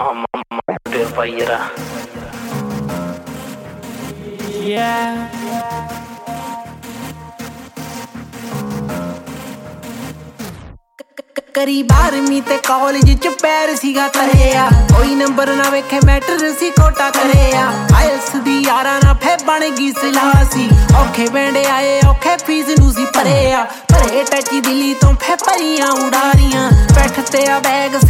ਕਰੀ 12ਵੀਂ ਤੇ ਕਾਲਜ ਚ ਪੈਰ ਸੀਗਾ ਤਰਿਆ ਕੋਈ ਨੰਬਰ ਨਾ ਵੇਖੇ ਮੈਟਰ ਸੀ ਕੋਟਾ ਕਰਿਆ ਆਇਲਸ ਦੀ ਯਾਰਾਂ ਨਾਲ ਫੇ ਬਣ ਗਈ ਸਲਾਹ ਸੀ ਔਖੇ ਵੇਂਡੇ ਆਏ ਔਖੇ ਫੀਸ ਨੂੰ ਸੀ ਭਰੇ ਟੱਚੀ ਦਿੱਲੀ ਤੋਂ ਫੇ ਭਰੀਆਂ ਉਡਾਰੀਆਂ ਬੈਠ ਤੇ ਆ ਬੈਗ